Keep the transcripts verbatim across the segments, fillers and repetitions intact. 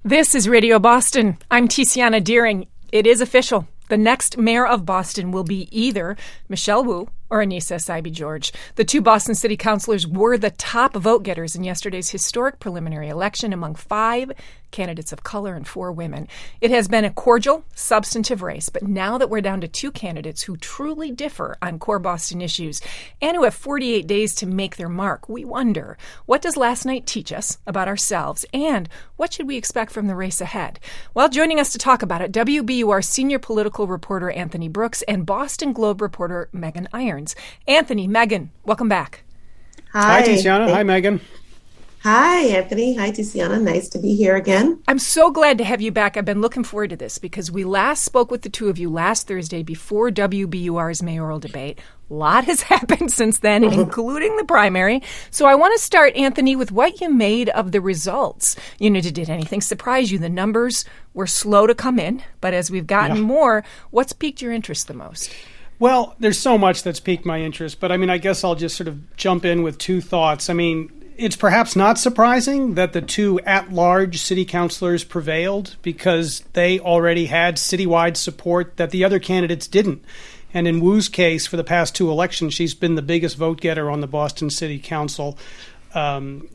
This is Radio Boston. I'm Tiziana Deering. It is official. The next mayor of Boston will be either Michelle Wu or Annissa Essaibi-George. The two Boston City Councilors were the top vote-getters in yesterday's historic preliminary election among five candidates of color and four women. It has been a cordial, substantive race, but now that we're down to two candidates who truly differ on core Boston issues and who have forty-eight days to make their mark, we wonder, what does last night teach us about ourselves, and what should we expect from the race ahead? Well, joining us to talk about it, W B U R senior political reporter Anthony Brooks and Boston Globe reporter Megan Irons. Anthony, Megan, welcome back. Hi. Hi, Tiziana. Hi, Megan. Hi, Anthony. Hi, Tiziana. Nice to be here again. I'm so glad to have you back. I've been looking forward to this because we last spoke with the two of you last Thursday before W B U R's mayoral debate. A lot has happened since then, including the primary. So I want to start, Anthony, with what you made of the results. You know, did anything surprise you? The numbers were slow to come in, but as we've gotten yeah. more, what's piqued your interest the most? Well, there's so much that's piqued my interest, but I mean, I guess I'll just sort of jump in with two thoughts. I mean, it's perhaps not surprising that the two at-large city councilors prevailed because they already had citywide support that the other candidates didn't. And in Wu's case, for the past two elections, she's been the biggest vote getter on the Boston City Council. Um,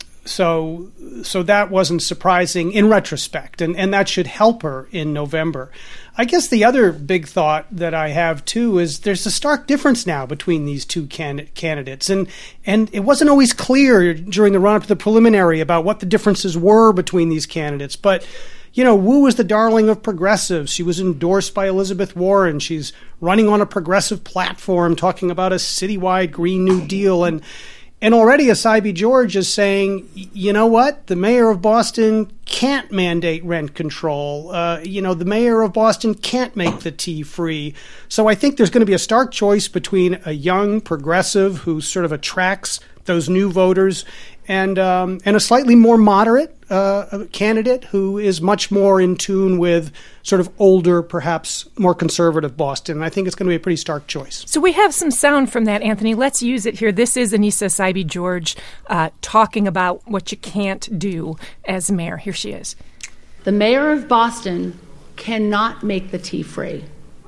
so so that wasn't surprising in retrospect, and, and that should help her in November. I guess the other big thought that I have, too, is there's a stark difference now between these two can- candidates. And and it wasn't always clear during the run-up to the preliminary about what the differences were between these candidates. But, you know, Wu was the darling of progressives. She was endorsed by Elizabeth Warren. She's running on a progressive platform talking about a citywide Green New Deal. And And already Essaibi-George is saying, you know what? The mayor of Boston can't mandate rent control. Uh, you know, the mayor of Boston can't make the tea free. So I think there's going to be a stark choice between a young progressive who sort of attracts those new voters and um, and a slightly more moderate uh, candidate who is much more in tune with sort of older, perhaps more conservative Boston. And I think it's going to be a pretty stark choice. So we have some sound from that, Anthony. Let's use it here. This is Annissa Essaibi-George uh, talking about what you can't do as mayor. Here she is. The mayor of Boston cannot make the tea free.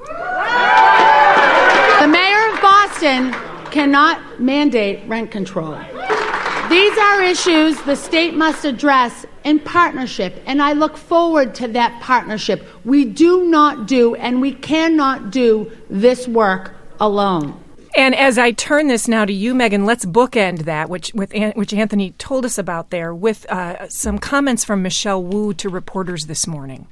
The mayor of Boston cannot mandate rent control. These are issues the state must address in partnership, and I look forward to that partnership. We do not do, and we cannot do this work alone. And as I turn this now to you, Megan, let's bookend that, which with which Anthony told us about there, with uh, some comments from Michelle Wu to reporters this morning.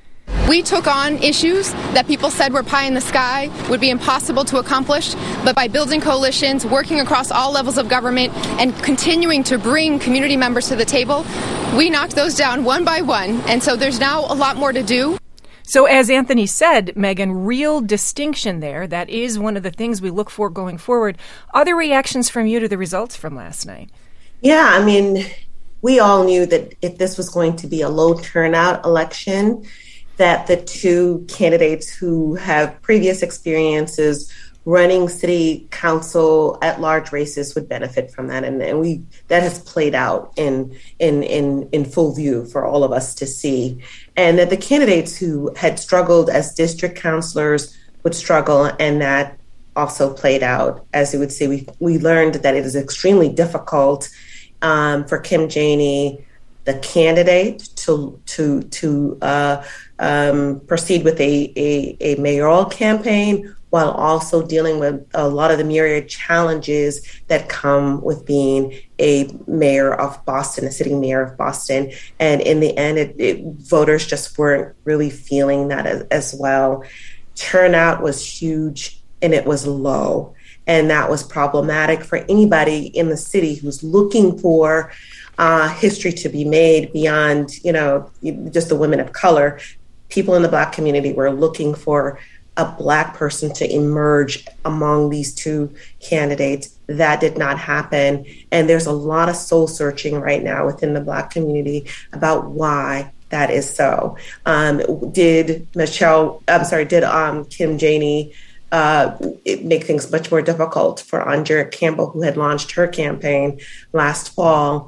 We took on issues that people said were pie in the sky, would be impossible to accomplish, but by building coalitions, working across all levels of government, and continuing to bring community members to the table, we knocked those down one by one, and so there's now a lot more to do. So as Anthony said, Megan, real distinction there. That is one of the things we look for going forward. Other reactions from you to the results from last night? Yeah, I mean, we all knew that if this was going to be a low turnout election, that the two candidates who have previous experiences running city council at large races would benefit from that. And, and we that has played out in, in, in, in full view for all of us to see. And that the candidates who had struggled as district councilors would struggle, and that also played out. As you would see, we, we learned that it is extremely difficult um, for Kim Janey, the candidate, to to to uh, um, proceed with a, a, a mayoral campaign while also dealing with a lot of the myriad challenges that come with being a mayor of Boston, a sitting mayor of Boston. And in the end, it, it, voters just weren't really feeling that as, as well. Turnout was huge and it was low. And that was problematic for anybody in the city who's looking for uh, history to be made beyond, you know, just the women of color. People in the Black community were looking for a Black person to emerge among these two candidates. That did not happen. And there's a lot of soul searching right now within the Black community about why that is so. Um, did Michelle, I'm sorry, did um, Kim Janey uh, make things much more difficult for Andrea Campbell, who had launched her campaign last fall?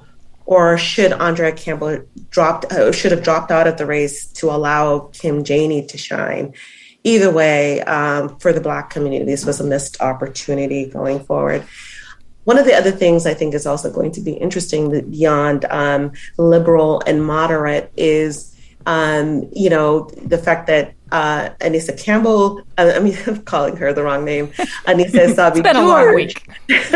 or should Andrea Campbell dropped uh, should have dropped out of the race to allow Kim Janey to shine? Either way, um, for the Black community, this was a missed opportunity going forward. One of the other things I think is also going to be interesting beyond um, liberal and moderate is, um, you know, the fact that uh, Anissa Campbell, uh, I mean, I'm calling her the wrong name, Anissa Essaibi George. It's been a long week.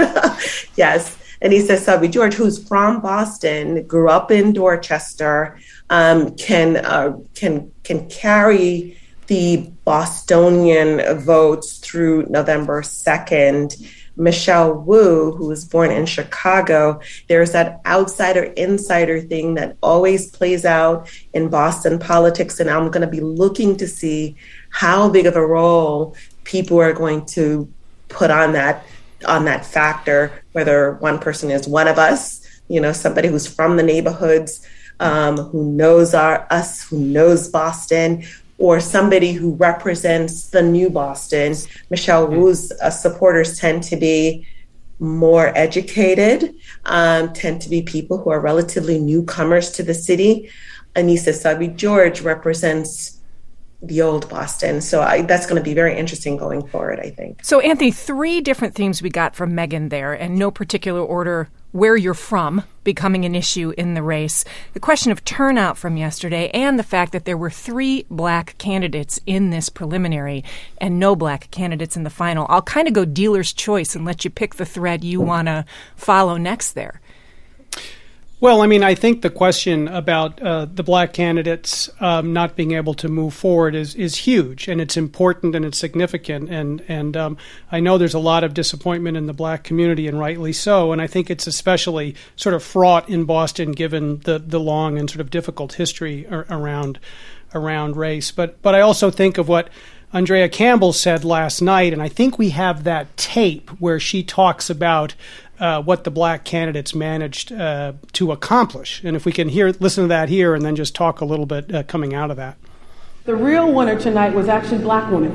Yes, Anissa Essaibi George, who's from Boston, grew up in Dorchester, um, can uh, can can carry the Bostonian votes through November second. Michelle Wu, who was born in Chicago, there's that outsider-insider thing that always plays out in Boston politics, and I'm going to be looking to see how big of a role people are going to put on that on that factor, whether one person is one of us, you know, somebody who's from the neighborhoods, um, who knows our, us, who knows Boston, or somebody who represents the new Boston. Michelle Wu's uh, supporters tend to be more educated, um, tend to be people who are relatively newcomers to the city. Anissa Essaibi George represents the old Boston. So I, that's going to be very interesting going forward, I think. So, Anthony, three different themes we got from Megan there, and no particular order where you're from becoming an issue in the race. The question of turnout from yesterday and the fact that there were three Black candidates in this preliminary and no Black candidates in the final. I'll kind of go dealer's choice and let you pick the thread you want to follow next there. Well, I mean, I think the question about uh, the Black candidates um, not being able to move forward is is huge, and it's important and it's significant. And and um, I know there's a lot of disappointment in the Black community, and rightly so. And I think it's especially sort of fraught in Boston, given the, the long and sort of difficult history ar- around around race. But but I also think of what Andrea Campbell said last night, and I think we have that tape where she talks about Uh, what the Black candidates managed uh, to accomplish. And if we can hear, listen to that here and then just talk a little bit uh, coming out of that. The real winner tonight was actually Black women.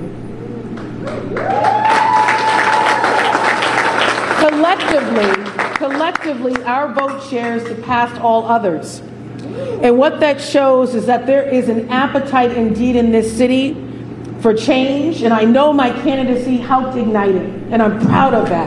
Collectively, collectively, our vote shares surpassed all others. And what that shows is that there is an appetite indeed in this city for change. And I know my candidacy helped ignite it. And I'm proud of that.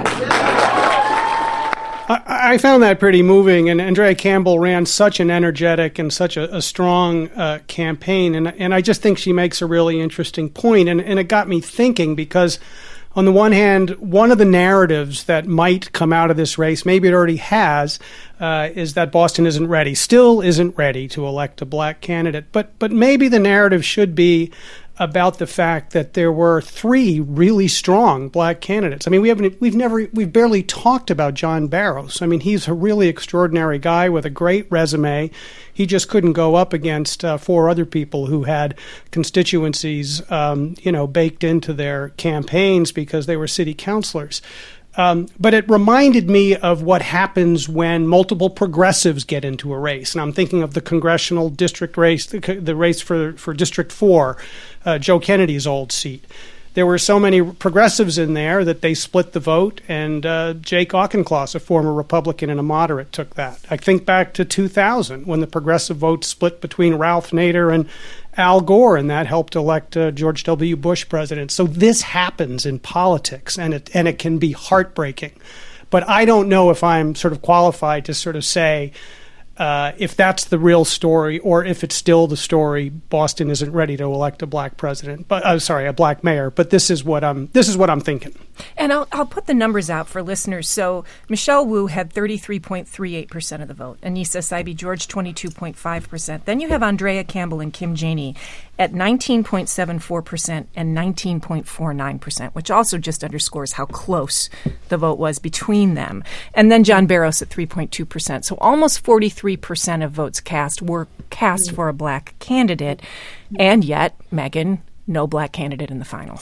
I, I found that pretty moving, and Andrea Campbell ran such an energetic and such a, a strong uh, campaign, and and I just think she makes a really interesting point, and, and it got me thinking because on the one hand, one of the narratives that might come out of this race, maybe it already has, uh, is that Boston isn't ready, still isn't ready to elect a Black candidate, but but maybe the narrative should be about the fact that there were three really strong Black candidates. I mean, we haven't, we've never, we've barely talked about John Barrows. I mean, he's a really extraordinary guy with a great resume. He just couldn't go up against uh, four other people who had constituencies, um, you know, baked into their campaigns because they were city councilors. Um, but it reminded me of what happens when multiple progressives get into a race. And I'm thinking of the congressional district race, the, the race for, for District four, uh, Joe Kennedy's old seat. There were so many progressives in there that they split the vote, and uh, Jake Auchincloss, a former Republican and a moderate, took that. I think back to two thousand when the progressive vote split between Ralph Nader and Al Gore, and that helped elect uh, George W. Bush president. So this happens in politics, and it and it can be heartbreaking. But I don't know if I'm sort of qualified to sort of say uh, if that's the real story or if it's still the story. Boston isn't ready to elect a Black president, but uh, sorry, a Black mayor. But this is what I'm this is what I'm thinking. And I'll, I'll put the numbers out for listeners. So Michelle Wu had thirty-three point three eight percent of the vote. Anissa Essaibi George, twenty-two point five percent. Then you have Andrea Campbell and Kim Janey at nineteen point seven four percent and nineteen point four nine percent, which also just underscores how close the vote was between them. And then John Barrows at three point two percent. So almost forty-three percent of votes cast were cast for a Black candidate. And yet, Megan, no Black candidate in the final.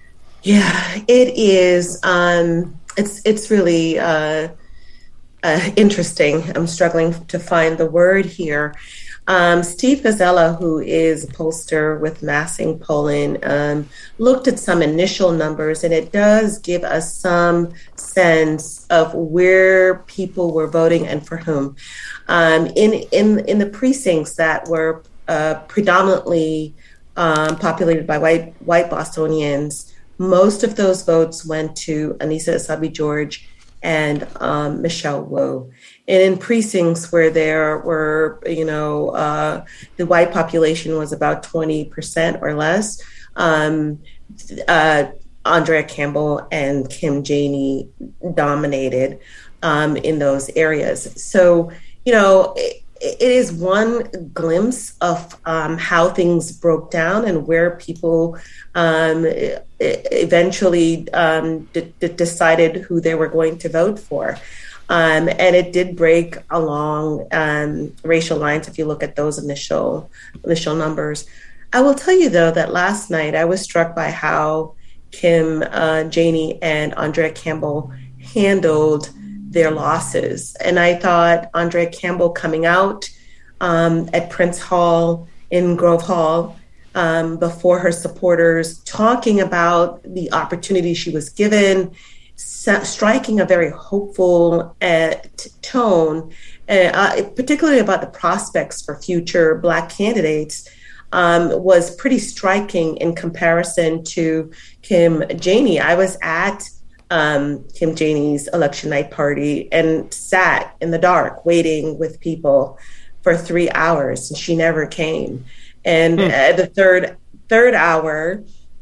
Yeah, it is. Um, it's it's really uh, uh, interesting. I'm struggling to find the word here. Um, Steve Gazella, who is a pollster with Massing Polling, um, looked at some initial numbers, and it does give us some sense of where people were voting and for whom. Um, in in in the precincts that were uh, predominantly um, populated by white white Bostonians, most of those votes went to Annissa Essaibi-George and um, Michelle Wu. And in precincts where there were, you know, uh, the white population was about twenty percent or less, um, uh, Andrea Campbell and Kim Janey dominated um, in those areas. So, you know, it, it is one glimpse of um, how things broke down and where people um, eventually um, d- d- decided who they were going to vote for. Um, and it did break along um, racial lines if you look at those initial initial numbers. I will tell you, though, that last night I was struck by how Kim uh, Janey and Andrea Campbell handled their losses. And I thought Andrea Campbell coming out um, at Prince Hall in Grove Hall um, before her supporters, talking about the opportunity she was given, striking a very hopeful uh, t- tone, uh, particularly about the prospects for future Black candidates, um, was pretty striking in comparison to Kim Janey. I was at um, Kim Janey's election night party and sat in the dark waiting with people for three hours, and she never came. And mm. at the third third hour,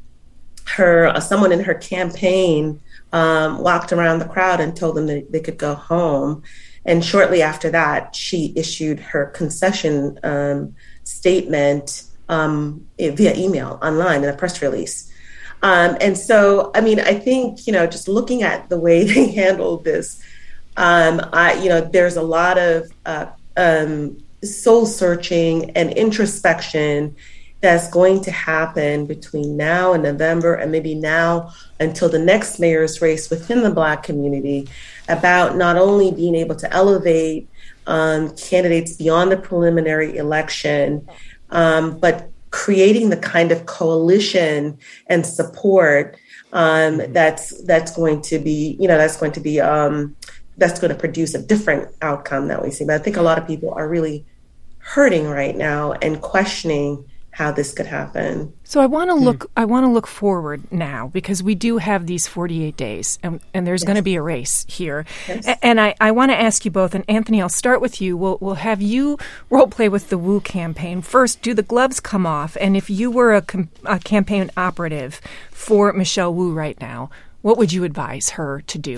her uh, someone in her campaign Um, walked around the crowd and told them that they could go home. And shortly after that, she issued her concession um, statement um, via email online in a press release. Um, and so, I mean, I think, you know, just looking at the way they handled this, um, I, you know, there's a lot of uh, um, soul searching and introspection that's going to happen between now and November, and maybe now until the next mayor's race within the Black community, about not only being able to elevate um, candidates beyond the preliminary election, um, but creating the kind of coalition and support um, that's that's going to be, you know, that's going to be um, that's going to produce a different outcome that we see. But I think a lot of people are really hurting right now and questioning how this could happen. So I want to look. I want to look forward now, because we do have these forty-eight days, and, and there's yes. going to be a race here. Yes. A- and I, I want to ask you both. And Anthony, I'll start with you. We'll we'll have you role play with the Wu campaign first. Do the gloves come off? And if you were a, com- a campaign operative for Michelle Wu right now, what would you advise her to do?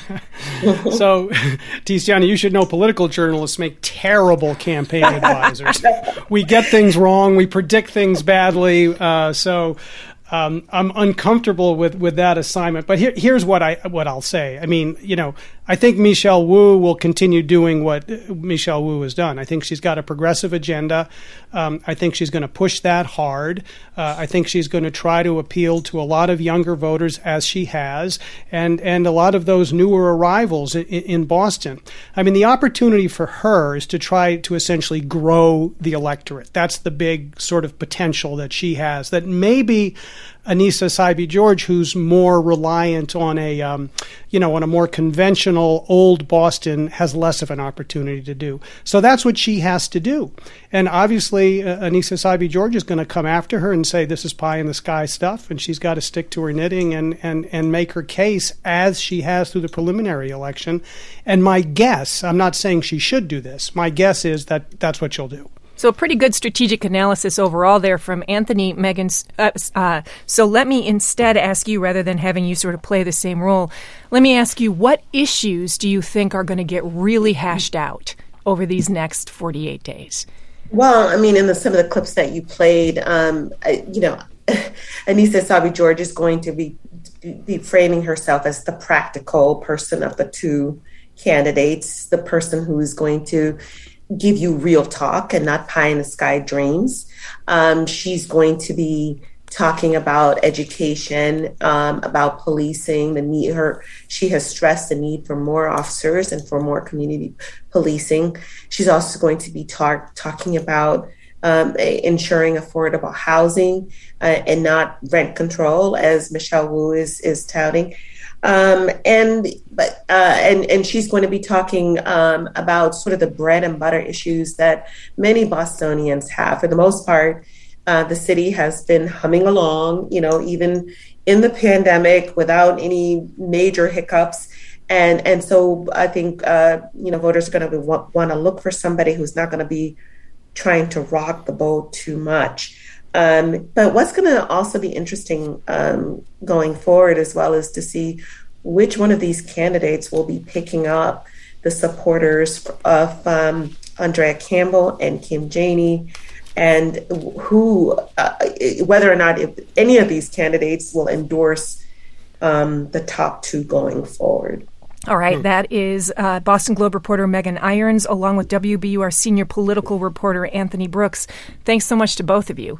So, Tiziana, you should know political journalists make terrible campaign advisors. We get things wrong. We predict things badly. Uh, so um, I'm uncomfortable with, with that assignment. But here, here's what, I, what I'll say. I mean, you know, I think Michelle Wu will continue doing what Michelle Wu has done. I think she's got a progressive agenda. Um, I think she's going to push that hard. Uh, I think she's going to try to appeal to a lot of younger voters, as she has, and, and a lot of those newer arrivals in, in Boston. I mean, the opportunity for her is to try to essentially grow the electorate. That's the big sort of potential that she has, that maybe Annissa Essaibi-George, who's more reliant on a, um, you know, on a more conventional old Boston, has less of an opportunity to do. So that's what she has to do. And obviously, uh, Annissa Essaibi-George is going to come after her and say this is pie in the sky stuff, and she's got to stick to her knitting and, and, and make her case as she has through the preliminary election. And my guess, I'm not saying she should do this, my guess is that that's what she'll do. So a pretty good strategic analysis overall there from Anthony, Megan. Uh, uh, so let me instead ask you, rather than having you sort of play the same role, let me ask you, what issues do you think are going to get really hashed out over these next forty-eight days? Well, I mean, in the, some of the clips that you played, um, I, you know, Annissa Essaibi-George is going to be, be framing herself as the practical person of the two candidates, the person who is going to give you real talk and not pie in the sky dreams. Um, she's going to be talking about education, um, about policing, the need her, she has stressed the need for more officers and for more community policing. She's also going to be talk, talking about um, ensuring affordable housing uh, and not rent control, as Michelle Wu is, is touting. Um, and but uh, and and she's going to be talking um, about sort of the bread and butter issues that many Bostonians have. For the most part, uh, the city has been humming along, you know, even in the pandemic without any major hiccups. And and so I think uh, you know voters are going to want, want to look for somebody who's not going to be trying to rock the boat too much. Um, but what's going to also be interesting um, going forward as well is to see which one of these candidates will be picking up the supporters of um, Andrea Campbell and Kim Janey, and who, uh, whether or not if any of these candidates will endorse um, the top two going forward. All right, that is uh, Boston Globe reporter Megan Irons, along with W B U R senior political reporter Anthony Brooks. Thanks so much to both of you.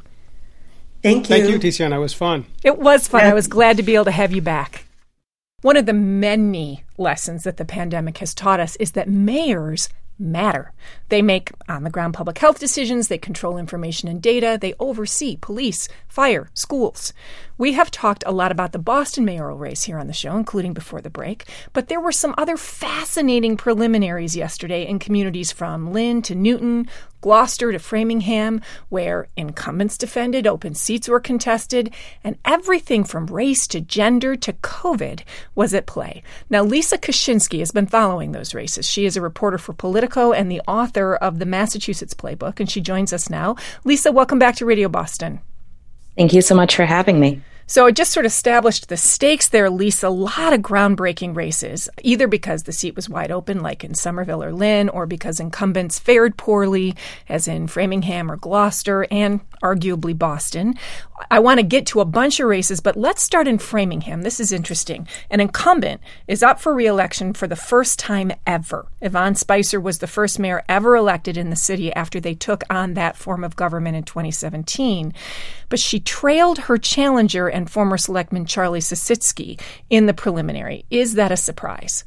Thank you. Thank you, Tiziana. It was fun. It was fun. Yeah. I was glad to be able to have you back. One of the many lessons that the pandemic has taught us is that mayors matter. They make on-the-ground public health decisions, they control information and data, they oversee police, fire, schools. We have talked a lot about the Boston mayoral race here on the show, including before the break, but there were some other fascinating preliminaries yesterday in communities from Lynn to Newton, Gloucester to Framingham, where incumbents defended, open seats were contested, and everything from race to gender to COVID was at play. Now, Lisa Kaczynski has been following those races. She is a reporter for Politico and the author of the Massachusetts Playbook, and she joins us now. Lisa, welcome back to Radio Boston. Thank you so much for having me. So it just sort of established the stakes there, Lisa. A lot of groundbreaking races, either because the seat was wide open, like in Somerville or Lynn, or because incumbents fared poorly, as in Framingham or Gloucester, and arguably Boston. I want to get to a bunch of races, but let's start in Framingham. This is interesting. An incumbent is up for re-election for the first time ever. Yvonne Spicer was the first mayor ever elected in the city after they took on that form of government in twenty seventeen. But she trailed her challenger and former selectman Charlie Sositsky in the preliminary. Is that a surprise?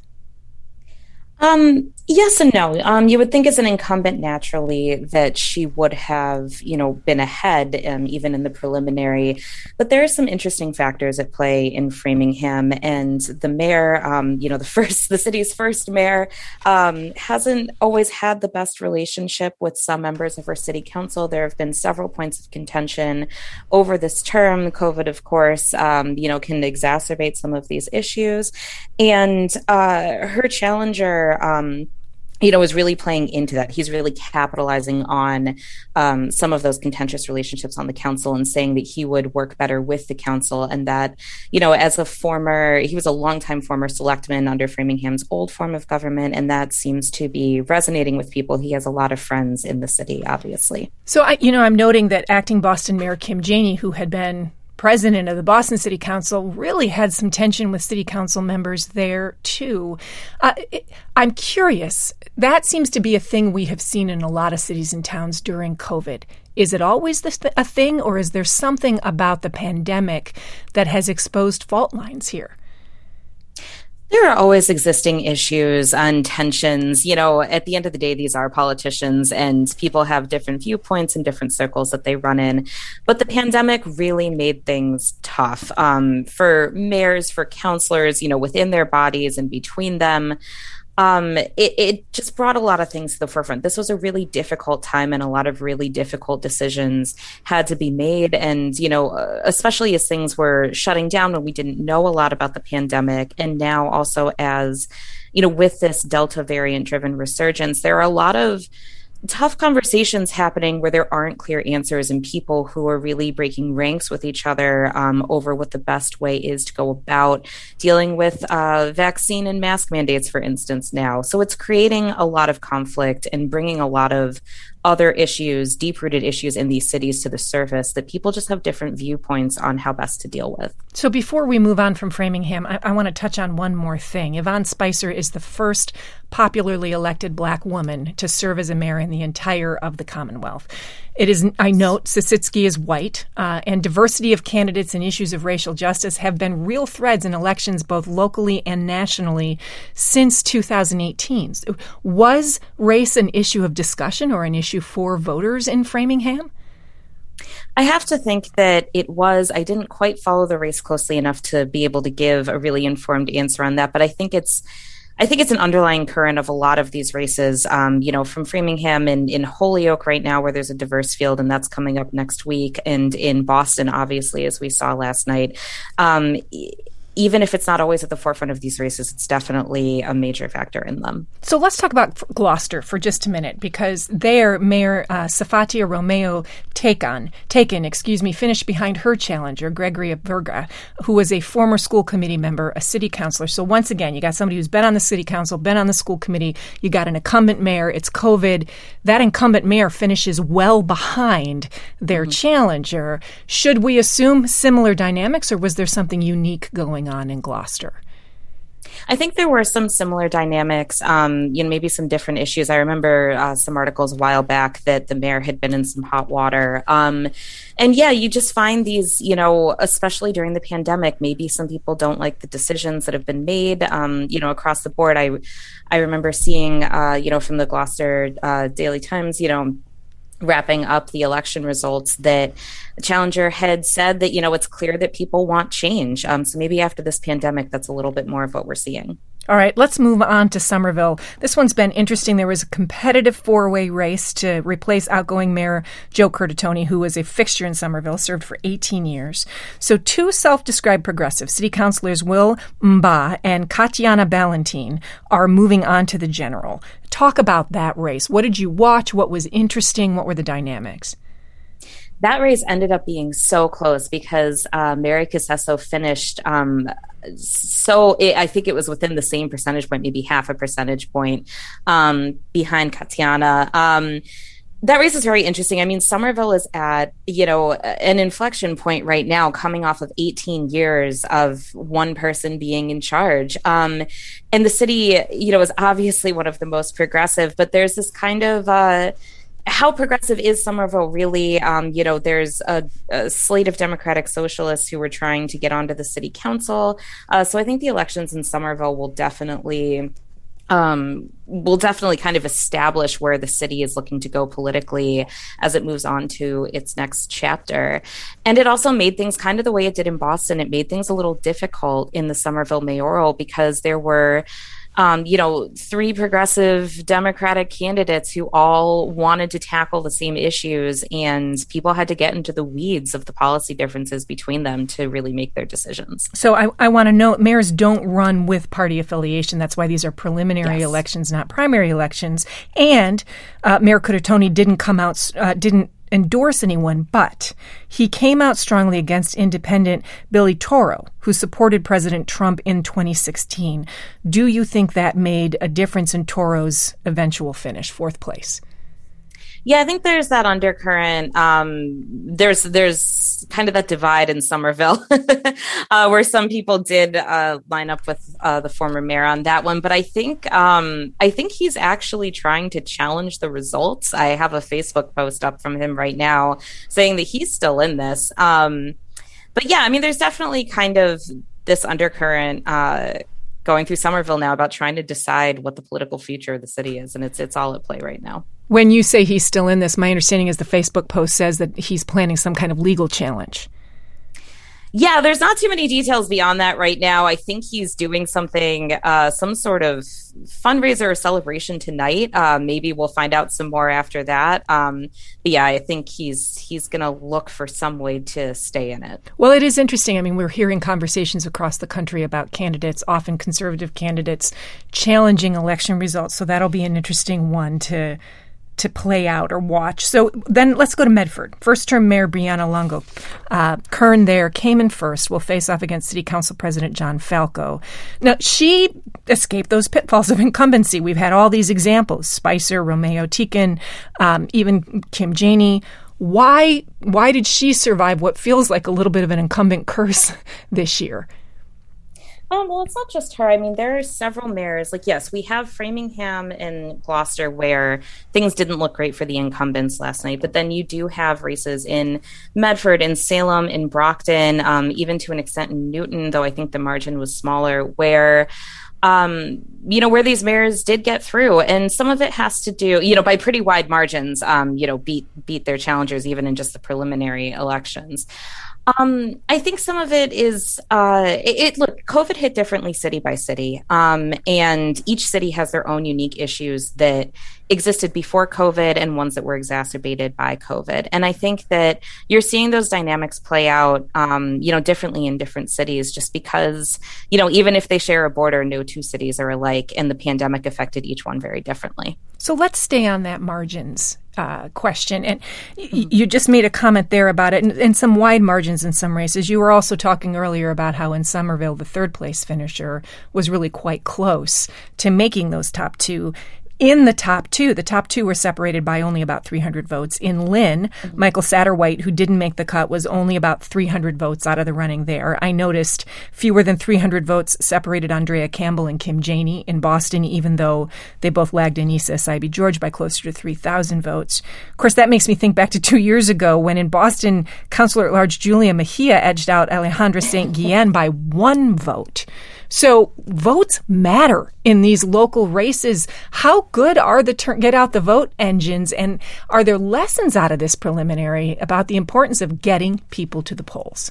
Um, yes and no. Um, you would think as an incumbent naturally that she would have, you know, been ahead um, even in the preliminary. But there are some interesting factors at play in Framingham, and the mayor, um, you know, the first, the city's first mayor, um, hasn't always had the best relationship with some members of her city council. There have been several points of contention over this term. COVID, of course, um, you know, can exacerbate some of these issues, and uh, her challenger. Um, you know, is really playing into that. He's really capitalizing on um, some of those contentious relationships on the council and saying that he would work better with the council, and that, you know, as a former, he was a longtime former selectman under Framingham's old form of government, and that seems to be resonating with people. He has a lot of friends in the city, obviously. So, I, you know, I'm noting that acting Boston Mayor Kim Janey, who had been president of the Boston City Council, really had some tension with city council members there, too. Uh, it, I'm curious. That seems to be a thing we have seen in a lot of cities and towns during COVID. Is it always this th- a thing, or is there something about the pandemic that has exposed fault lines here? There are always existing issues and tensions. You know, at the end of the day, these are politicians, and people have different viewpoints and different circles that they run in. But the pandemic really made things tough um, for mayors, for councilors, you know, within their bodies and between them. Um, it, it just brought a lot of things to the forefront. This was a really difficult time, and a lot of really difficult decisions had to be made. And, you know, especially as things were shutting down when we didn't know a lot about the pandemic. And now also as, you know, with this Delta variant driven resurgence, there are a lot of tough conversations happening where there aren't clear answers, and people who are really breaking ranks with each other um, over what the best way is to go about dealing with uh, vaccine and mask mandates, for instance, now. So it's creating a lot of conflict and bringing a lot of other issues, deep-rooted issues in these cities to the surface that people just have different viewpoints on how best to deal with. So before we move on from Framingham, I, I want to touch on one more thing. Yvonne Spicer is the first popularly elected Black woman to serve as a mayor in the entire of the Commonwealth. It is, I note, Sisitsky is white, uh, and diversity of candidates and issues of racial justice have been real threads in elections both locally and nationally since two thousand eighteen. Was race an issue of discussion or an issue for voters in Framingham? I have to think that it was. I didn't quite follow the race closely enough to be able to give a really informed answer on that, but I think it's I think it's an underlying current of a lot of these races, um, you know, from Framingham and in Holyoke right now, where there's a diverse field, and that's coming up next week, and in Boston, obviously, as we saw last night. Um, even if it's not always at the forefront of these races, it's definitely a major factor in them. So let's talk about Gloucester for just a minute, because there, Mayor uh, Safatia Romeo Taken, taken, excuse me, finished behind her challenger, Gregoria Verga, who was a former school committee member, a city councilor. So once again, you got somebody who's been on the city council, been on the school committee. You got an incumbent mayor. It's COVID. That incumbent mayor finishes well behind their mm-hmm. challenger. Should we assume similar dynamics, or was there something unique going on in Gloucester? I think there were some similar dynamics, um, you know, maybe some different issues. I remember uh, some articles a while back that the mayor had been in some hot water. Um, and yeah, you just find these, you know, especially during the pandemic, maybe some people don't like the decisions that have been made, um, you know, across the board. I, I remember seeing, uh, you know, from the Gloucester uh, Daily Times, you know, wrapping up the election results, that the challenger had said that, you know, it's clear that people want change. Um, so maybe after this pandemic, that's a little bit more of what we're seeing. All right, let's move on to Somerville. This one's been interesting. There was a competitive four-way race to replace outgoing Mayor Joe Curtatone, who was a fixture in Somerville, served for eighteen years. So two self-described progressives, city councilors Will Mba and Katiana Ballantine, are moving on to the general. Talk about that race. What did you watch? What was interesting? What were the dynamics? That race ended up being so close because uh, Mary Casesso finished um, so it, I think it was within the same percentage point, maybe half a percentage point um, behind Katiana. Um, that race is very interesting. I mean, Somerville is at, you know, an inflection point right now, coming off of eighteen years of one person being in charge. Um, and the city, you know, is obviously one of the most progressive, but there's this kind of uh, how progressive is Somerville really? Um, you know, there's a, a slate of Democratic Socialists who were trying to get onto the city council. Uh, so I think the elections in Somerville will definitely um, will definitely kind of establish where the city is looking to go politically as it moves on to its next chapter. And it also made things kind of the way it did in Boston. It made things a little difficult in the Somerville mayoral because there were Um, you know, three progressive Democratic candidates who all wanted to tackle the same issues, and people had to get into the weeds of the policy differences between them to really make their decisions. So I, I want to note, mayors don't run with party affiliation. That's why these are preliminary Yes. elections, not primary elections. And uh, Mayor Curtatone didn't come out, uh, didn't endorse anyone, but he came out strongly against independent Billy Toro, who supported President Trump in twenty sixteen. Do you think that made a difference in Toro's eventual finish, fourth place? Yeah, I think there's that undercurrent. Um, there's there's kind of that divide in Somerville uh, where some people did uh, line up with uh, the former mayor on that one. But I think um, I think he's actually trying to challenge the results. I have a Facebook post up from him right now saying that he's still in this. Um, but yeah, I mean, there's definitely kind of this undercurrent uh, going through Somerville now about trying to decide what the political future of the city is. And it's it's all at play right now. When you say he's still in this, my understanding is the Facebook post says that he's planning some kind of legal challenge. Yeah, there's not too many details beyond that right now. I think he's doing something, uh, some sort of fundraiser or celebration tonight. Uh, maybe we'll find out some more after that. Um, but yeah, I think he's he's going to look for some way to stay in it. Well, it is interesting. I mean, we're hearing conversations across the country about candidates, often conservative candidates, challenging election results. So that'll be an interesting one to to play out or watch. So then let's go to Medford. First-term Mayor Brianna Longo. Uh, Kern there came in first, will face off against City Council President John Falco. Now, she escaped those pitfalls of incumbency. We've had all these examples, Spicer, Romeo Tiken, um, even Kim Janey. Why, why did she survive what feels like a little bit of an incumbent curse this year? Um, well, it's not just her. I mean, there are several mayors. Like, yes, we have Framingham and Gloucester where things didn't look great for the incumbents last night. But then you do have races in Medford, in Salem, in Brockton, um, even to an extent in Newton, though I think the margin was smaller, where Um, you know, where these mayors did get through. And some of it has to do, you know, by pretty wide margins, um, you know, beat beat their challengers even in just the preliminary elections. Um, I think some of it is, uh, it, it look, COVID hit differently city by city. Um, and each city has their own unique issues that existed before COVID and ones that were exacerbated by COVID. And I think that you're seeing those dynamics play out, um, you know, differently in different cities, just because, you know, even if they share a border, no two cities are alike, and the pandemic affected each one very differently. So let's stay on that margins uh, question. And y- you just made a comment there about it, and, and some wide margins in some races. You were also talking earlier about how in Somerville, the third place finisher was really quite close to making those top two. In the top two, the top two were separated by only about three hundred votes. In Lynn, mm-hmm. Michael Satterwhite, who didn't make the cut, was only about three hundred votes out of the running there. I noticed fewer than three hundred votes separated Andrea Campbell and Kim Janey in Boston, even though they both lagged Annissa Essaibi-George by closer to three thousand votes. Of course, that makes me think back to two years ago when in Boston, Councilor-at-Large Julia Mejia edged out Alejandra Saint Guillen by one vote. So votes matter in these local races. How good are the turn, get out the vote engines, and are there lessons out of this preliminary about the importance of getting people to the polls?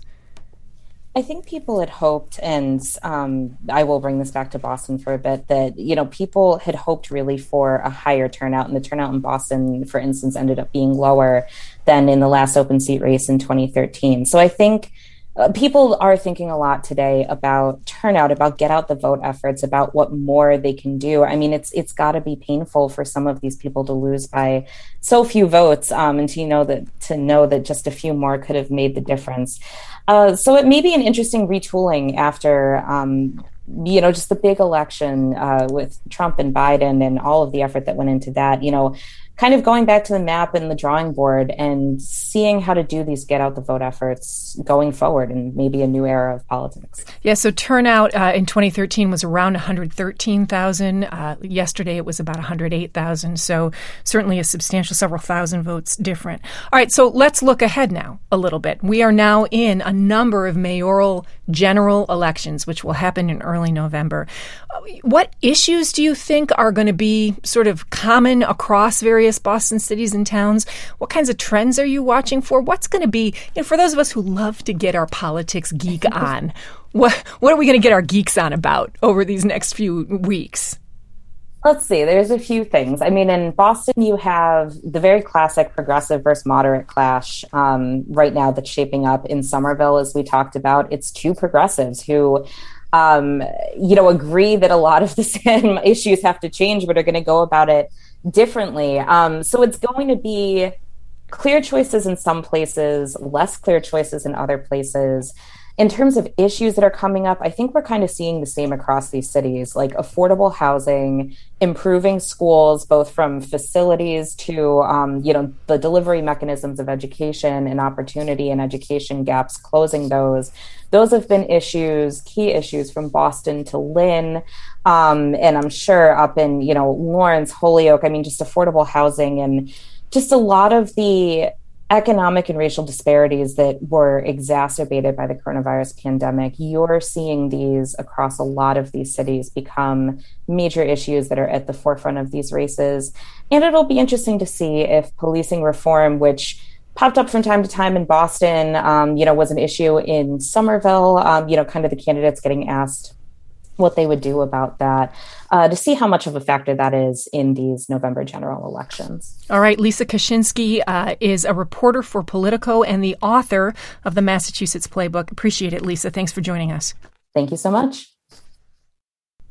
I think people had hoped, and um, I will bring this back to Boston for a bit, that, you know, people had hoped really for a higher turnout, and the turnout in Boston, for instance, ended up being lower than in the last open seat race in twenty thirteen. So I think Uh, people are thinking a lot today about turnout, about get out the vote efforts, about what more they can do. I mean, it's it's got to be painful for some of these people to lose by so few votes, um, and to know that to know that just a few more could have made the difference. Uh, so it may be an interesting retooling after, um, you know, just the big election uh, with Trump and Biden and all of the effort that went into that. You know, kind of going back to the map and the drawing board and seeing how to do these get out the vote efforts going forward in maybe a new era of politics. Yeah, so turnout uh, in twenty thirteen was around one hundred thirteen thousand. Uh, yesterday it was about one hundred eight thousand. So certainly a substantial several thousand votes different. All right, so let's look ahead now a little bit. We are now in a number of mayoral general elections, which will happen in early November. Uh, what issues do you think are going to be sort of common across various Boston cities and towns? What kinds of trends are you watching for? What's going to be, you know, for those of us who love to get our politics geek on, what what are we going to get our geeks on about over these next few weeks? Let's see. There's a few things. I mean, in Boston, you have the very classic progressive versus moderate clash um, right now that's shaping up. In Somerville, as we talked about, it's two progressives who Um, you know, agree that a lot of the same issues have to change, but are going to go about it differently. Um, so it's going to be clear choices in some places, less clear choices in other places. In terms of issues that are coming up, I think we're kind of seeing the same across these cities, like affordable housing, improving schools, both from facilities to, um, you know, the delivery mechanisms of education and opportunity and education gaps, closing those. Those have been issues, key issues from Boston to Lynn, um, and I'm sure up in, you know, Lawrence, Holyoke. I mean, just affordable housing and just a lot of the economic and racial disparities that were exacerbated by the coronavirus pandemic. You're seeing these across a lot of these cities become major issues that are at the forefront of these races. And it'll be interesting to see if policing reform, which popped up from time to time in Boston, um, you know, was an issue in Somerville, um, you know, kind of the candidates getting asked what they would do about that, uh, to see how much of a factor that is in these November general elections. All right. Lisa Kaczynski uh, is a reporter for Politico and the author of the Massachusetts Playbook. Appreciate it, Lisa. Thanks for joining us. Thank you so much.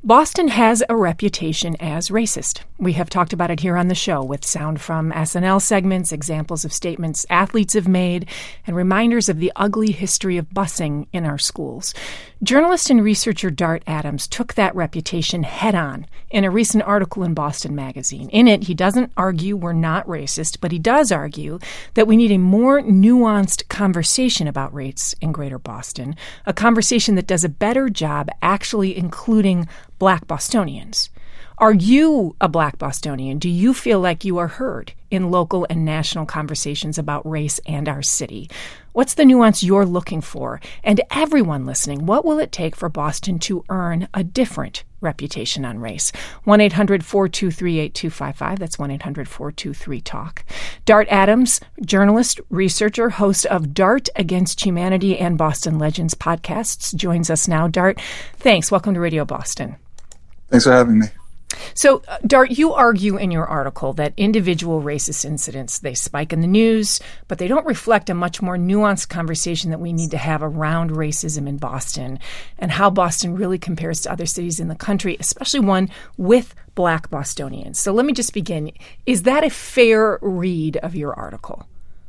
Boston has a reputation as racist. We have talked about it here on the show with sound from S N L segments, examples of statements athletes have made, and reminders of the ugly history of busing in our schools. Journalist and researcher Dart Adams took that reputation head on in a recent article in Boston Magazine. In it, he doesn't argue we're not racist, but he does argue that we need a more nuanced conversation about race in Greater Boston, a conversation that does a better job actually including Black Bostonians. Are you a Black Bostonian? Do you feel like you are heard in local and national conversations about race and our city? What's the nuance you're looking for? And everyone listening, what will it take for Boston to earn a different reputation on race? one eight hundred four two three eight two five five. That's one eight hundred four two three talk. Dart Adams, journalist, researcher, host of Dart Against Humanity and Boston Legends podcasts, joins us now. Dart, thanks. Welcome to Radio Boston. Thanks for having me. So, uh, Dart, you argue in your article that individual racist incidents, they spike in the news, but they don't reflect a much more nuanced conversation that we need to have around racism in Boston and how Boston really compares to other cities in the country, especially one with Black Bostonians. So let me just begin. Is that a fair read of your article?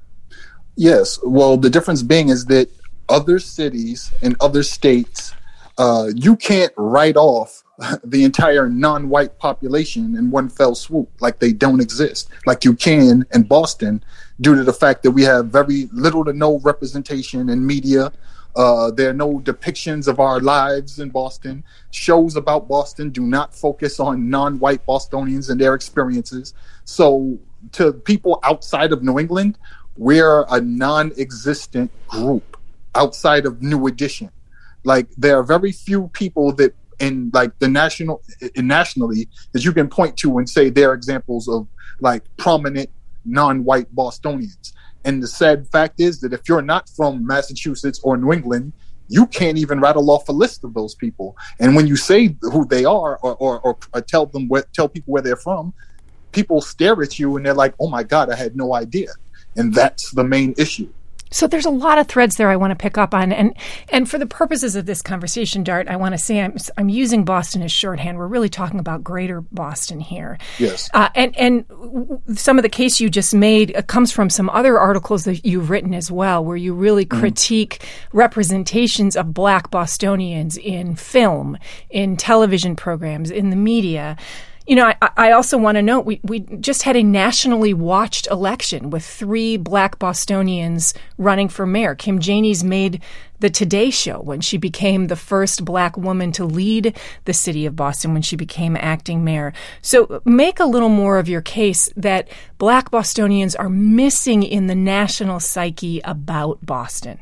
Yes. Well, the difference being is that other cities and other states, uh, you can't write off the entire non-white population in one fell swoop, like they don't exist, like you can in Boston, due to the fact that we have very little to no representation in media. Uh, there are no depictions of our lives in Boston. Shows about Boston do not focus on non-white Bostonians and their experiences. So to people outside of New England, we're a non-existent group outside of New Edition. Like, there are very few people that in like the national in nationally that you can point to and say they're examples of like prominent non-white Bostonians. And the sad fact is that if you're not from Massachusetts or New England, you can't even rattle off a list of those people. And when you say who they are or, or, or, or tell them where, tell people where they're from, people stare at you and they're like, oh my God, I had no idea. And that's the main issue. So there's a lot of threads there I want to pick up on. And and for the purposes of this conversation, Dart, I want to say I'm, I'm using Boston as shorthand. We're really talking about Greater Boston here. Yes. Uh, and, and some of the case you just made uh, comes from some other articles that you've written as well, where you really mm-hmm. critique representations of Black Bostonians in film, in television programs, in the media. You know, I, I also want to note we, we just had a nationally watched election with three Black Bostonians running for mayor. Kim Janey's made the Today Show when she became the first Black woman to lead the city of Boston when she became acting mayor. So make a little more of your case that Black Bostonians are missing in the national psyche about Boston.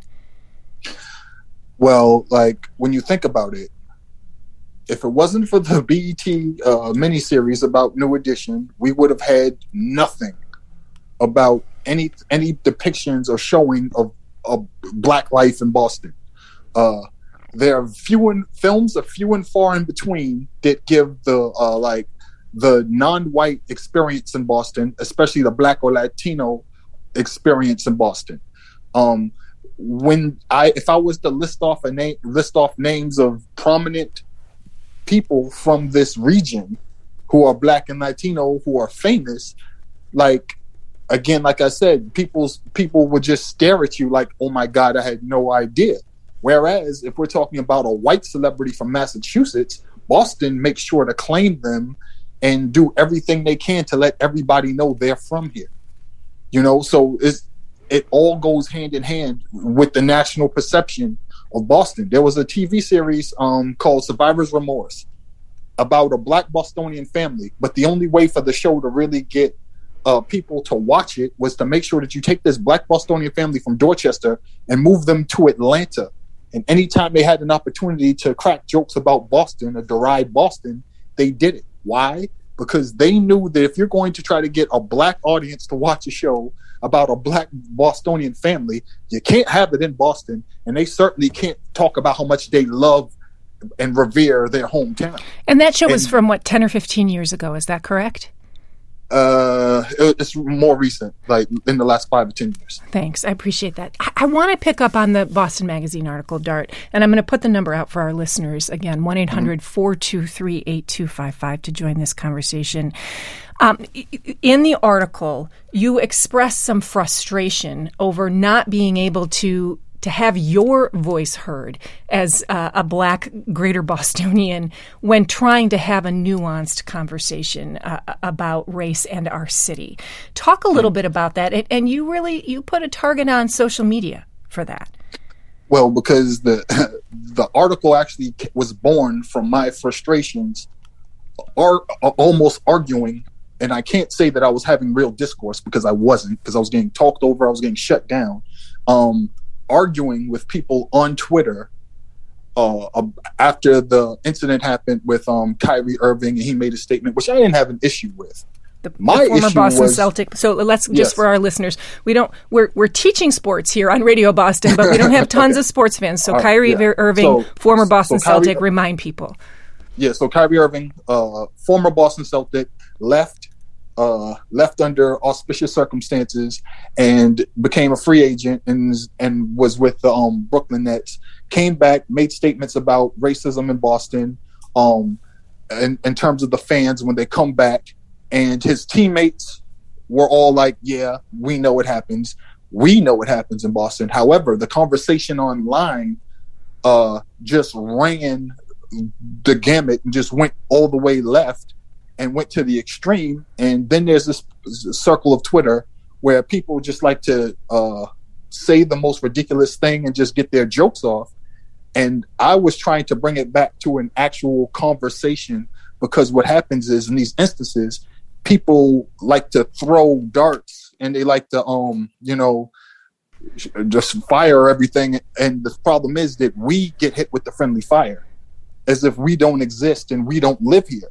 Well, like, when you think about it, if it wasn't for the B E T uh, miniseries about New Edition, we would have had nothing about any any depictions or showing of, of Black life in Boston. Uh, there are few and films are few and far in between that give the uh, like the non-white experience in Boston, especially the Black or Latino experience in Boston. Um, when I if I was to list off a name list off names of prominent people from this region who are Black and Latino who are famous, like, again, like I said, people's people would just stare at you like, oh my God, I had no idea. Whereas if we're talking about a white celebrity from Massachusetts, Boston makes sure to claim them and do everything they can to let everybody know they're from here. You know, so it's, it all goes hand in hand with the national perception of Boston. There was a T V series um, called Survivor's Remorse about a Black Bostonian family, but the only way for the show to really get uh, people to watch it was to make sure that you take this Black Bostonian family from Dorchester and move them to Atlanta. And anytime they had an opportunity to crack jokes about Boston or deride Boston, they did it. Why? Because they knew that if you're going to try to get a Black audience to watch a show about a Black Bostonian family, you can't have it in Boston, and they certainly can't talk about how much they love and revere their hometown. And that show was and, from, what, ten or fifteen years ago, is that correct? Uh, it's more recent, like in the last five or ten years. Thanks. I appreciate that. I, I want to pick up on the Boston Magazine article, Dart, and I'm going to put the number out for our listeners. Again, one eight hundred four two three eight two five five to join this conversation. Um, in the article, you express some frustration over not being able to to have your voice heard as uh, a Black Greater Bostonian when trying to have a nuanced conversation uh, about race and our city. Talk a little bit about that. And, and you really, you put a target on social media for that. Well, because the the article actually was born from my frustrations, are almost arguing, and I can't say that I was having real discourse because I wasn't, because I was getting talked over, I was getting shut down. Um, arguing with people on Twitter uh, after the incident happened with um, Kyrie Irving, and he made a statement, which I didn't have an issue with. The, My the former issue Boston was, Celtic. So let's just yes. for our listeners, we don't we're we're teaching sports here on Radio Boston, but we don't have tons okay. of sports fans. So right, Kyrie yeah. Irving, so, former Boston so Celtic, Kyrie, remind people. Yeah, so Kyrie Irving, uh, former Boston Celtic, left. Uh, left under auspicious circumstances and became a free agent and and was with the um, Brooklyn Nets. Came back, made statements about racism in Boston, um, in, in terms of the fans when they come back. And his teammates were all like, "Yeah, we know what happens. We know what happens in Boston." However, the conversation online uh, just ran the gamut and just went all the way left. And went to the extreme. And then there's this circle of Twitter where people just like to uh, say the most ridiculous thing and just get their jokes off. And I was trying to bring it back to an actual conversation, because what happens is in these instances, people like to throw darts and they like to, um, you know, just fire everything. And the problem is that we get hit with the friendly fire as if we don't exist and we don't live here.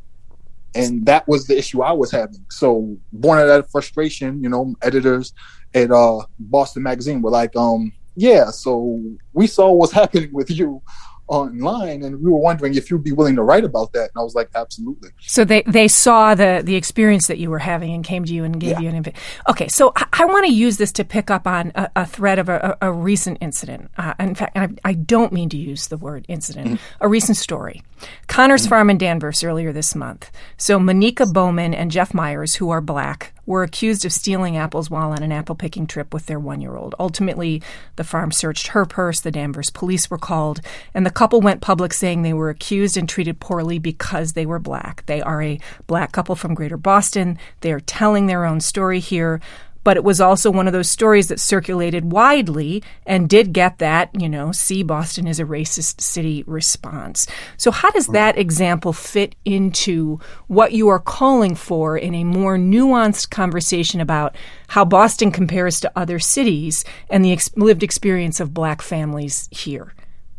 And that was the issue I was having. So born out of that frustration, you know, editors at uh, Boston Magazine were like, um, yeah, so we saw what's happening with you online, and we were wondering if you'd be willing to write about that. And I was like, absolutely. So they, they saw the the experience that you were having and came to you and gave yeah. you an invitation. Okay, so I, I want to use this to pick up on a, a thread of a, a, a recent incident. Uh, in fact, I, I don't mean to use the word incident. Mm-hmm. A recent story. Connors mm-hmm. Farm in Danvers earlier this month. So Monica Bowman and Jeff Myers, who are Black, were accused of stealing apples while on an apple-picking trip with their one-year-old. Ultimately, the farm searched her purse, the Danvers police were called, and the couple went public saying they were accused and treated poorly because they were Black. They are a Black couple from Greater Boston. They are telling their own story here. But it was also one of those stories that circulated widely and did get that, you know, see, Boston is a racist city response. So how does that example fit into what you are calling for in a more nuanced conversation about how Boston compares to other cities and the ex- lived experience of Black families here?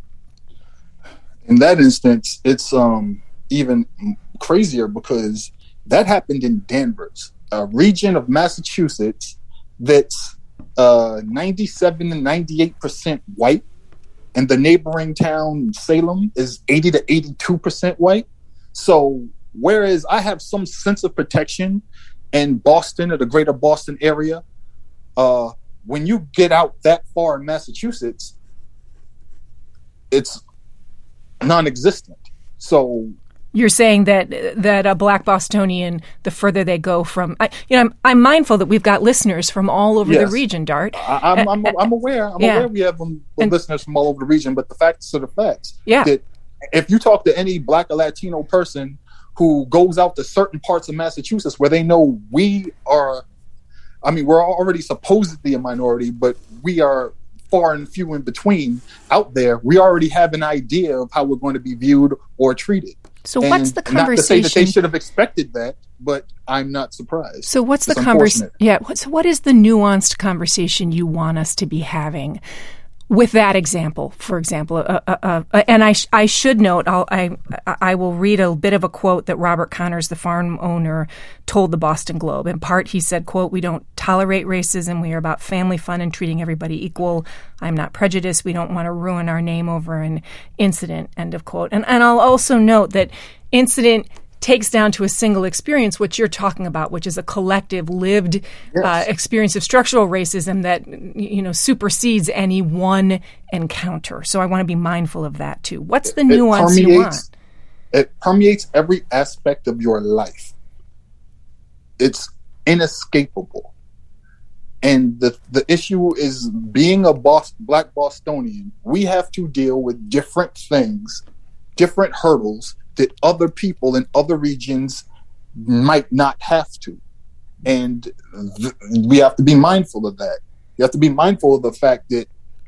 In that instance, it's um, even crazier because that happened in Danvers, a region of Massachusetts that's uh, ninety-seven and ninety-eight percent white, and the neighboring town, Salem, is eighty to eighty-two percent white. So whereas I have some sense of protection in Boston or the greater Boston area, uh, when you get out that far in Massachusetts, it's non-existent. So you're saying that that a Black Bostonian, the further they go from, I, you know, I'm, I'm mindful that we've got listeners from all over yes. the region, Dart. I, I'm, I'm, I'm aware. I'm yeah. aware we have um, and, listeners from all over the region, but the facts are the facts. Yeah. That if you talk to any Black or Latino person who goes out to certain parts of Massachusetts where they know we are, I mean, we're already supposedly a minority, but we are far and few in between out there. We already have an idea of how we're going to be viewed or treated. So and what's the conversation? Not to say that they should have expected that, but I'm not surprised. So what's it's the conversation? Yeah. So what is the nuanced conversation you want us to be having with that example? For example, uh, uh, uh, and I sh- I should note, I'll, I I will read a bit of a quote that Robert Connors, the farm owner, told the Boston Globe. In part, he said, "quote We don't tolerate racism. We are about family fun and treating everybody equal. I'm not prejudiced. We don't want to ruin our name over an incident." End of quote. And and I'll also note that incident takes down to a single experience what you're talking about, which is a collective lived yes. uh, experience of structural racism that, you know, supersedes any one encounter. So I want to be mindful of that too. What's the it nuance you want? It permeates every aspect of your life. It's inescapable. And the, the issue is, being a Boston, Black Bostonian, we have to deal with different things, different hurdles that other people in other regions might not have to. And th- we have to be mindful of that. You have to be mindful of the fact that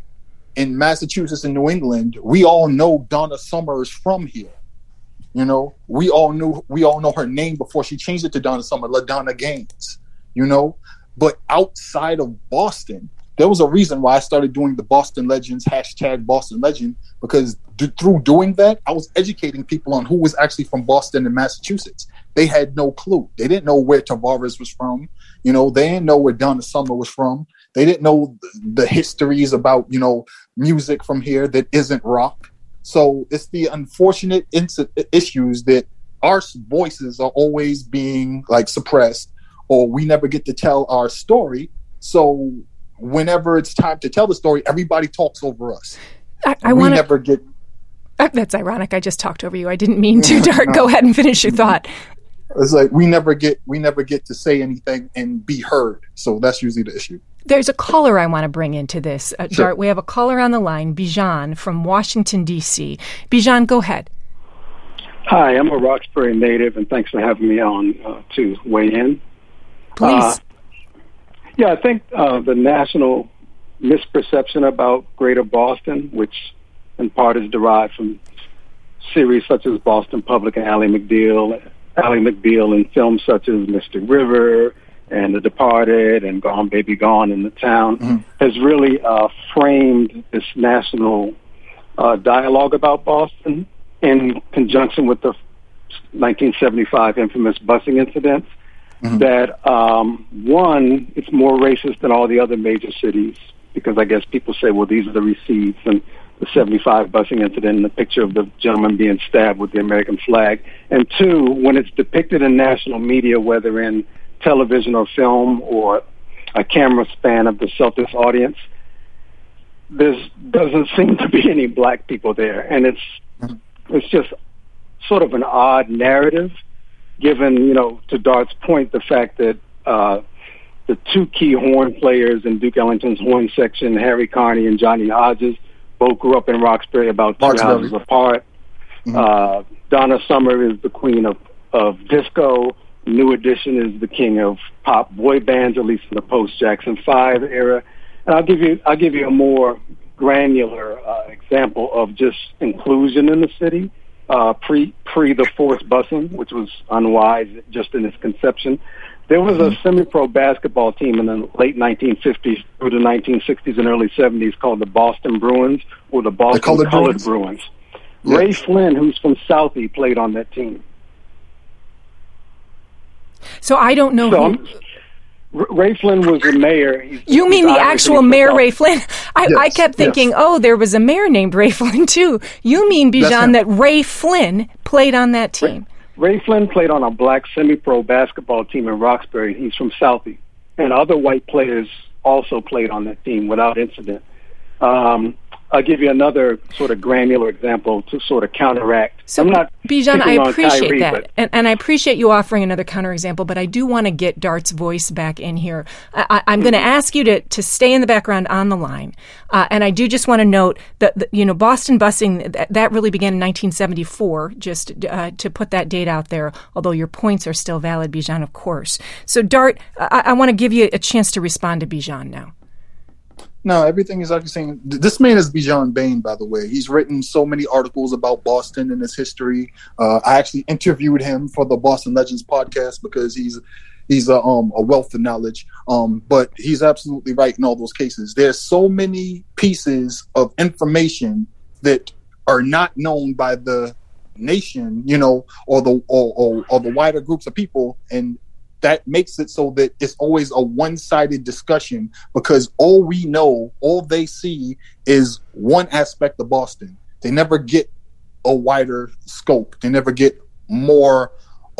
in Massachusetts and New England, we all know Donna Summer is from here. You know, we all knew, we all know her name before she changed it to Donna Summer, LaDonna Gaines, you know. But outside of Boston, there was a reason why I started doing the Boston Legends, hashtag Boston Legend, because d- through doing that, I was educating people on who was actually from Boston and Massachusetts. They had no clue. They didn't know where Tavares was from. You know, they didn't know where Donna Summer was from. They didn't know the, the histories about, you know, music from here that isn't rock. So it's the unfortunate ins- issues that our voices are always being like suppressed, or we never get to tell our story. So whenever it's time to tell the story, everybody talks over us. I, I we wanna, never get. Uh, that's ironic. I just talked over you. I didn't mean to. Dart, no. Go ahead and finish your thought. It's like we never get we never get to say anything and be heard. So that's usually the issue. There's a caller I want to bring into this. Uh, sure. Dart, we have a caller on the line, Bijan from Washington, D C. Bijan, go ahead. Hi, I'm a Roxbury native, and thanks for having me on uh, to weigh in. Please. Uh, yeah, I think uh, the national misperception about Greater Boston, which in part is derived from series such as Boston Public and Ally McBeal, Ally McBeal, and films such as Mystic River and The Departed and Gone Baby Gone in the Town, mm-hmm. has really uh, framed this national uh, dialogue about Boston in conjunction with the nineteen seventy-five infamous busing incidents. Mm-hmm. That, um, one, it's more racist than all the other major cities, because I guess people say, well, these are the receipts, and the seventy-five busing incident and the picture of the gentleman being stabbed with the American flag. And two, when it's depicted in national media, whether in television or film or a camera span of the Celtics audience, there doesn't seem to be any black people there. And it's it's just sort of an odd narrative, given, you know, to Dart's point, the fact that uh, the two key horn players in Duke Ellington's horn section, Harry Carney and Johnny Hodges, both grew up in Roxbury, about two Roxbury. houses apart. Mm-hmm. Uh, Donna Summer is the queen of, of disco. New Edition is the king of pop boy bands, at least in the post-Jackson five era. And I'll give you I'll give you a more granular uh, example of just inclusion in the city. Uh, pre pre the forced busing, which was unwise just in its conception. There was a semi-pro basketball team in the late nineteen fifties through the nineteen sixties and early seventies called the Boston Bruins, or the Boston the Colored, Colored Bruins. Bruins. Yes. Ray Flynn, who's from Southie, played on that team. So I don't know so who... Ray Flynn was the mayor. He's, you mean the actual mayor, Ray Flynn? I, yes, I kept thinking, yes. oh, there was a mayor named Ray Flynn, too. You mean, Bijan, that Ray Flynn played on that team? Ray, Ray Flynn played on a black semi-pro basketball team in Roxbury. He's from Southie. And other white players also played on that team without incident. Um, I'll give you another sort of granular example to sort of counteract. So, I'm not Bijan, I appreciate Kyrie, that. But, and, and I appreciate you offering another counterexample, but I do want to get Dart's voice back in here. I, I, I'm going to ask you to, to stay in the background on the line. Uh, and I do just want to note that, that you know, Boston busing, that, that really began in nineteen seventy-four, just uh, to put that date out there, although your points are still valid, Bijan, of course. So, Dart, I, I want to give you a chance to respond to Bijan now. No, everything is like you're saying. This man is Bijan Bain, by the way. He's written so many articles about Boston and its history. Uh, I actually interviewed him for the Boston Legends podcast because he's he's a, um, a wealth of knowledge. Um, but he's absolutely right in all those cases. There's so many pieces of information that are not known by the nation, you know, or the or, or, or the wider groups of people, and that makes it so that it's always a one-sided discussion because all we know, all they see is one aspect of Boston. They never get a wider scope. They never get more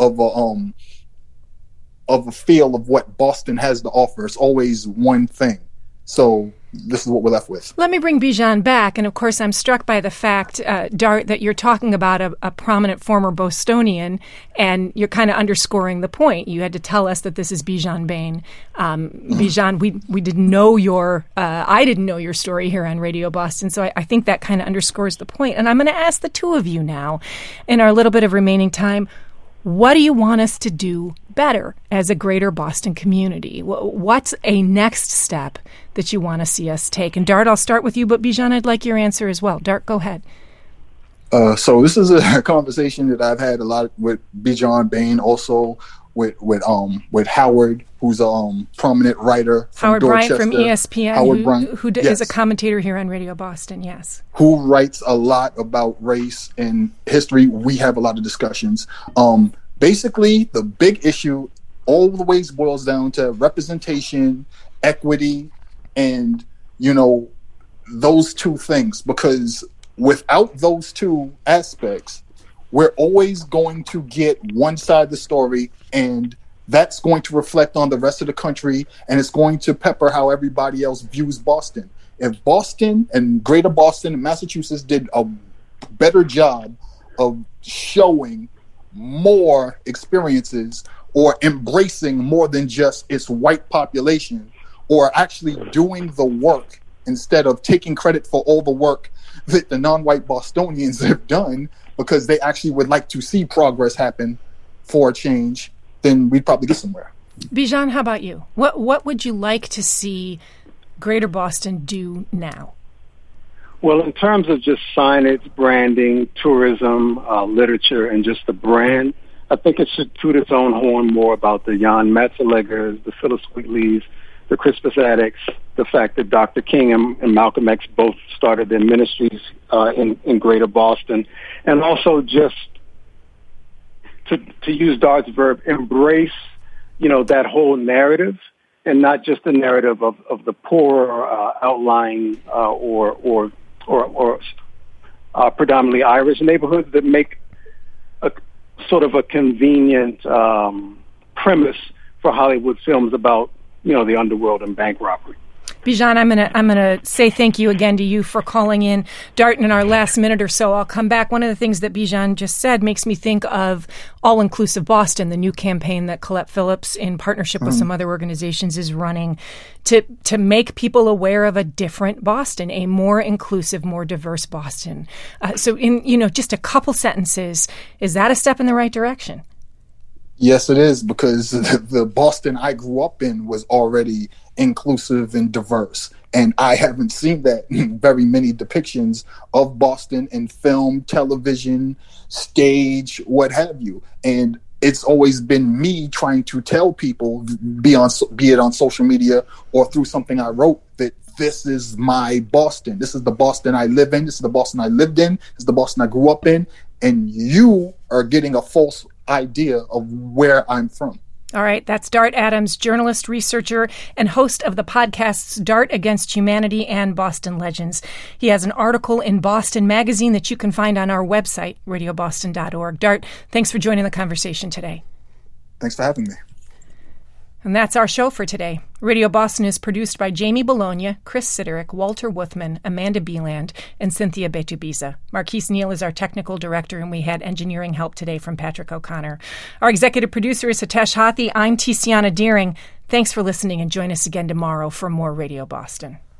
of a um of a feel of what Boston has to offer. It's always one thing. So this is what we're left with. Let me bring Bijan back. And of course, I'm struck by the fact, uh, Dart, that you're talking about a, a prominent former Bostonian, and you're kind of underscoring the point. You had to tell us that this is Bijan Bain. Um, Bijan, we, we didn't know your, uh, I didn't know your story here on Radio Boston. So I, I think that kind of underscores the point. And I'm going to ask the two of you now, in our little bit of remaining time, what do you want us to do better as a greater Boston community? What's a next step that you want to see us take? And Dart, I'll start with you, but Bijan, I'd like your answer as well. Dart, go ahead. Uh, so this is a conversation that I've had a lot with Bijan Bain, also with with um with Howard, who's a um, prominent writer from Howard Dorchester. Bryant from E S P N, Howard who, Bryant, who d- yes. is a commentator here on Radio Boston, yes. Who writes a lot about race and history. We have a lot of discussions. Um, basically, the big issue always boils down to representation, equity, and, you know, those two things. Because without those two aspects, we're always going to get one side of the story, and that's going to reflect on the rest of the country, and it's going to pepper how everybody else views Boston. If Boston and Greater Boston and Massachusetts did a better job of showing more experiences or embracing more than just its white population, or actually doing the work instead of taking credit for all the work that the non-white Bostonians have done, because they actually would like to see progress happen for a change, then we'd probably get somewhere. Bijan, how about you? What what would you like to see Greater Boston do now? Well, in terms of just signage, branding, tourism, uh, literature, and just the brand, I think it should toot its own horn more about the Jan Metzelegers, the Phyllis Wheatleys, the Crispus Attucks, the fact that Doctor King and, and Malcolm X both started their ministries uh, in, in Greater Boston, and also just to, to use Dart's verb, embrace, you know, that whole narrative, and not just the narrative of, of the poorer, uh, outlying uh, or or or, or uh, predominantly Irish neighborhoods that make a sort of a convenient um, premise for Hollywood films about, you know, the underworld and bank robbery. Bijan, I'm gonna I'm gonna say thank you again to you for calling in. Dart, in our last minute or so, I'll come back. One of the things that Bijan just said makes me think of All-Inclusive Boston, the new campaign that Colette Phillips, in partnership with mm-hmm. some other organizations, is running to to make people aware of a different Boston, a more inclusive, more diverse Boston. Uh, so, in you know, just a couple sentences, is that a step in the right direction? Yes, it is, because the Boston I grew up in was already inclusive and diverse. And I haven't seen that in very many depictions of Boston in film, television, stage, what have you. And it's always been me trying to tell people, be on, be it on social media or through something I wrote, that this is my Boston. This is the Boston I live in. This is the Boston I lived in. This is the Boston I grew up in. And you are getting a false idea of where I'm from. All right, that's Dart Adams, journalist, researcher, and host of the podcasts Dart Against Humanity and Boston Legends. He has an article in Boston Magazine that you can find on our website, radio boston dot org. Dart, thanks for joining the conversation today. Thanks for having me. And that's our show for today. Radio Boston is produced by Jamie Bologna, Chris Siderick, Walter Wuthman, Amanda Beeland, and Cynthia Betubiza. Marquise Neal is our technical director, and we had engineering help today from Patrick O'Connor. Our executive producer is Hitesh Hathi. I'm Tiziana Deering. Thanks for listening, and join us again tomorrow for more Radio Boston.